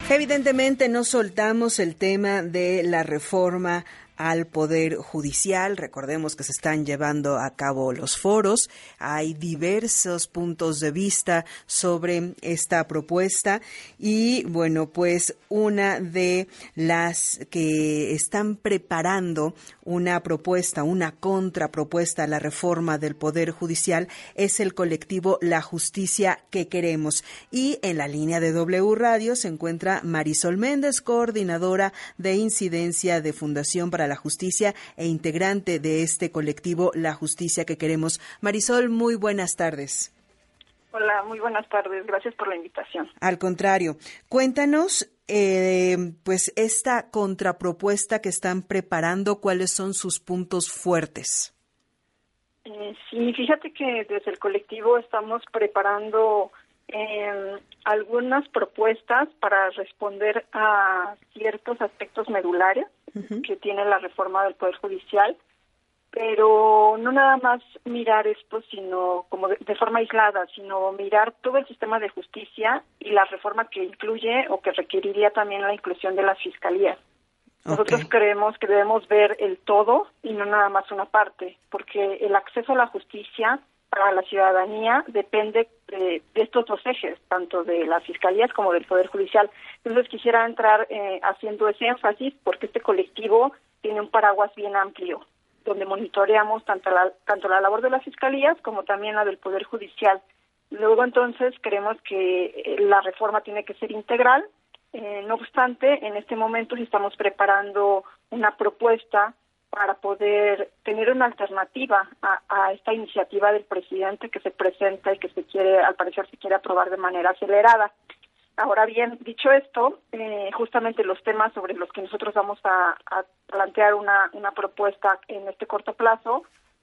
Evidentemente no soltamos el tema de la reforma al Poder Judicial. Recordemos que se están llevando a cabo los foros. Hay diversos puntos de vista sobre esta propuesta y, bueno, pues una de las que están preparando una propuesta, una contrapropuesta a la reforma del Poder Judicial es el colectivo La Justicia que Queremos. Y en la línea de W Radio se encuentra Marisol Méndez, coordinadora de incidencia de Fundación para la Justicia e integrante de este colectivo La Justicia que Queremos. Marisol, muy buenas tardes. Hola, muy buenas tardes. Gracias por la invitación. Al contrario, cuéntanos, pues esta contrapropuesta que están preparando, ¿cuáles son sus puntos fuertes? Sí, fíjate que desde el colectivo estamos preparando algunas propuestas para responder a ciertos aspectos medulares que tiene la reforma del Poder Judicial, pero no nada más mirar esto sino como de forma aislada, sino mirar todo el sistema de justicia y la reforma que incluye o que requeriría también la inclusión de las fiscalías. Nosotros creemos que debemos ver el todo y no nada más una parte, porque el acceso a la justicia para la ciudadanía depende de estos dos ejes, tanto de las fiscalías como del Poder Judicial. Entonces quisiera entrar haciendo ese énfasis porque este colectivo tiene un paraguas bien amplio, donde monitoreamos tanto la labor de las fiscalías como también la del Poder Judicial. Luego entonces creemos que la reforma tiene que ser integral. No obstante, en este momento sí estamos preparando una propuesta para poder tener una alternativa a esta iniciativa del presidente que se presenta y que al parecer se quiere aprobar de manera acelerada. Ahora bien, dicho esto, justamente los temas sobre los que nosotros vamos a plantear una propuesta en este corto plazo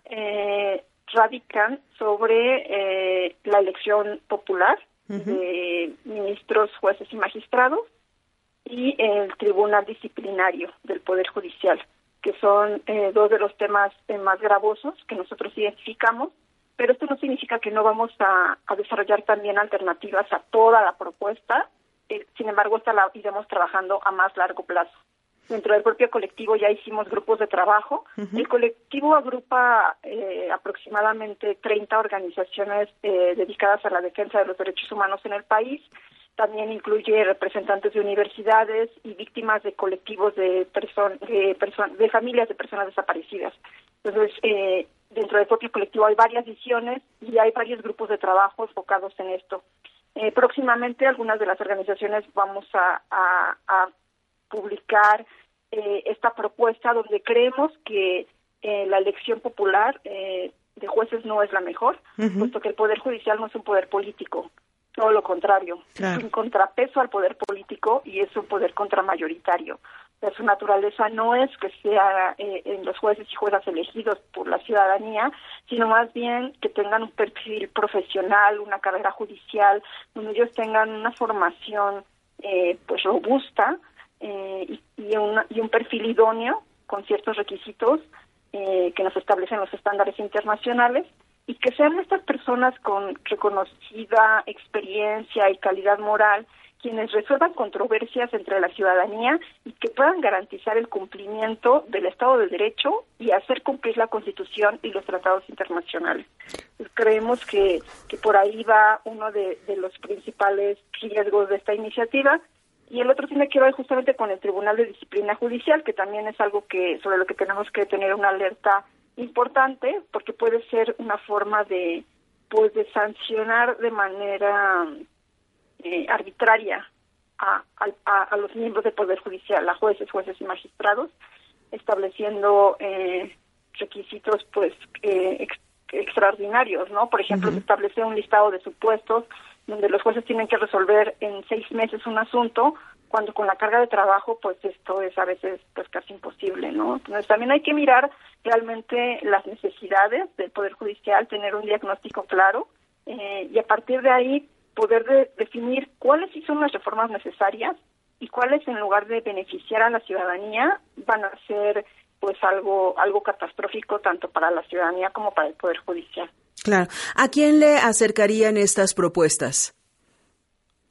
radican sobre la elección popular de ministros, jueces y magistrados y el Tribunal Disciplinario del Poder Judicial, que son dos de los temas más gravosos que nosotros identificamos, pero esto no significa que no vamos a desarrollar también alternativas a toda la propuesta. Sin embargo, esta la iremos trabajando a más largo plazo. Dentro del propio colectivo ya hicimos grupos de trabajo. El colectivo agrupa aproximadamente 30 organizaciones dedicadas a la defensa de los derechos humanos en el país. También incluye representantes de universidades y víctimas de colectivos de familias de personas desaparecidas. Entonces, dentro del propio colectivo hay varias visiones y hay varios grupos de trabajo enfocados en esto. Próximamente, algunas de las organizaciones vamos a publicar esta propuesta donde creemos que la elección popular de jueces no es la mejor, puesto que el Poder Judicial no es un poder político. Todo lo contrario, es un contrapeso al poder político y es un poder contramayoritario. Su naturaleza no es que sea en los jueces y juezas elegidos por la ciudadanía, sino más bien que tengan un perfil profesional, una carrera judicial, donde ellos tengan una formación pues robusta y un perfil idóneo con ciertos requisitos que nos establecen los estándares internacionales, y que sean estas personas con reconocida experiencia y calidad moral quienes resuelvan controversias entre la ciudadanía y que puedan garantizar el cumplimiento del Estado de Derecho y hacer cumplir la Constitución y los tratados internacionales. Pues creemos que por ahí va uno de los principales riesgos de esta iniciativa, y el otro tiene que ver justamente con el Tribunal de Disciplina Judicial, que también es algo sobre lo que tenemos que tener una alerta importante, porque puede ser una forma de sancionar de manera arbitraria a los miembros del Poder Judicial, a jueces y magistrados, estableciendo requisitos pues extraordinarios, ¿no? Por ejemplo, se establece un listado de supuestos donde los jueces tienen que resolver en 6 meses un asunto, cuando con la carga de trabajo, pues esto es a veces pues casi imposible, ¿no? Entonces también hay que mirar realmente las necesidades del Poder Judicial, tener un diagnóstico claro y a partir de ahí poder definir cuáles sí son las reformas necesarias y cuáles, en lugar de beneficiar a la ciudadanía, van a ser pues algo catastrófico tanto para la ciudadanía como para el Poder Judicial. Claro. ¿A quién le acercarían estas propuestas?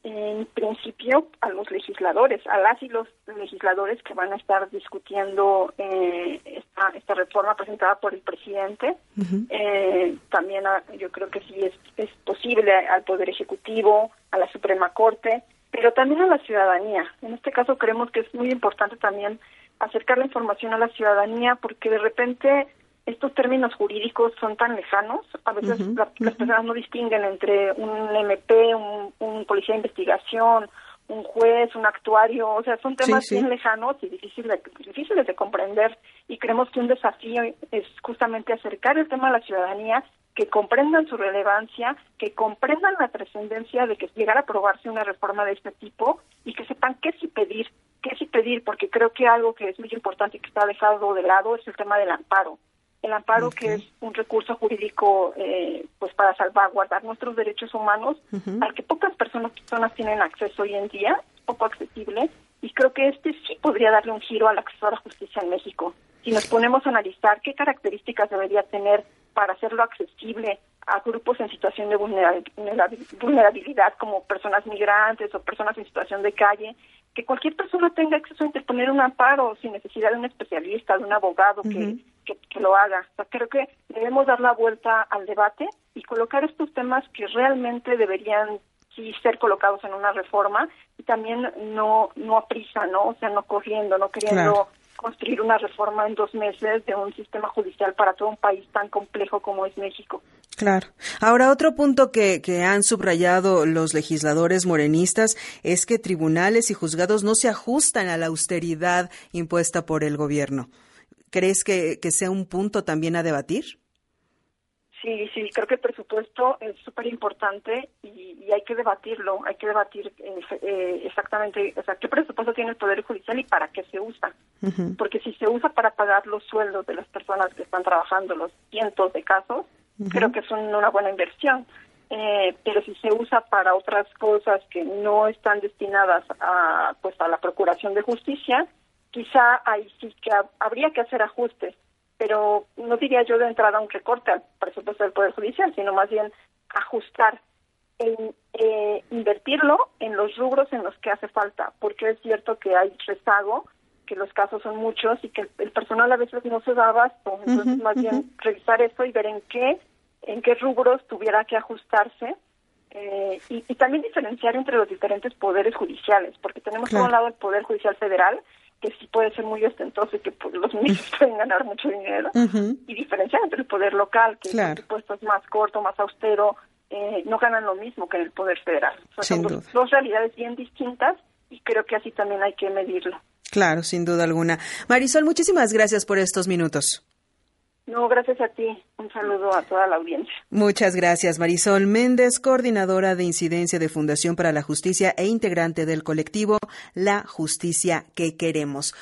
en principio a los legisladores, a las y los legisladores que van a estar discutiendo esta reforma presentada por el presidente. También yo creo que sí es posible al Poder Ejecutivo, a la Suprema Corte, pero también a la ciudadanía. En este caso creemos que es muy importante también acercar la información a la ciudadanía, porque de repente estos términos jurídicos son tan lejanos. A veces las personas no distinguen entre un MP, un policía de investigación, un juez, un actuario. O sea, son temas bien lejanos y difíciles de comprender. Y creemos que un desafío es justamente acercar el tema a la ciudadanía, que comprendan su relevancia, que comprendan la trascendencia de que llegara a aprobarse una reforma de este tipo y que sepan qué sí pedir, porque creo que algo que es muy importante y que está dejado de lado es el tema del amparo. El amparo, que es un recurso jurídico pues para salvaguardar nuestros derechos humanos, al que pocas personas tienen acceso hoy en día, poco accesible, y creo que sí podría darle un giro al acceso a la justicia en México. Si nos ponemos a analizar qué características debería tener para hacerlo accesible a grupos en situación de vulnerabilidad, como personas migrantes o personas en situación de calle, que cualquier persona tenga acceso a interponer un amparo sin necesidad de un especialista, de un abogado que lo haga. O sea, creo que debemos dar la vuelta al debate y colocar estos temas que realmente deberían sí ser colocados en una reforma, y también no a prisa, ¿no? O sea, no corriendo, no queriendo construir una reforma en 2 meses de un sistema judicial para todo un país tan complejo como es México. Claro. Ahora, otro punto que han subrayado los legisladores morenistas es que tribunales y juzgados no se ajustan a la austeridad impuesta por el gobierno. ¿Crees que sea un punto también a debatir? Sí, creo que el presupuesto es súper importante y hay que debatirlo, exactamente, o sea, qué presupuesto tiene el Poder Judicial y para qué se usa. Porque si se usa para pagar los sueldos de las personas que están trabajando los cientos de casos, creo que es una buena inversión. Pero si se usa para otras cosas que no están destinadas a la procuración de justicia, quizá ahí sí que habría que hacer ajustes. Pero no diría yo de entrada un recorte al presupuesto del Poder Judicial, sino más bien ajustar, invertirlo en los rubros en los que hace falta, porque es cierto que hay rezago, que los casos son muchos y que el personal a veces no se da abasto. Entonces, más bien revisar esto y ver en qué rubros tuviera que ajustarse, y también diferenciar entre los diferentes poderes judiciales, porque tenemos por un lado el Poder Judicial Federal, que sí puede ser muy ostentoso y que los ministros pueden ganar mucho dinero, y diferenciar entre el poder local, que el presupuesto es más corto, más austero, no ganan lo mismo que en el poder federal. O sea, son dos realidades bien distintas y creo que así también hay que medirlo. Claro, sin duda alguna. Marisol, muchísimas gracias por estos minutos. No, gracias a ti. Un saludo a toda la audiencia. Muchas gracias, Marisol Méndez, coordinadora de incidencia de Fundación para la Justicia e integrante del colectivo La Justicia que Queremos.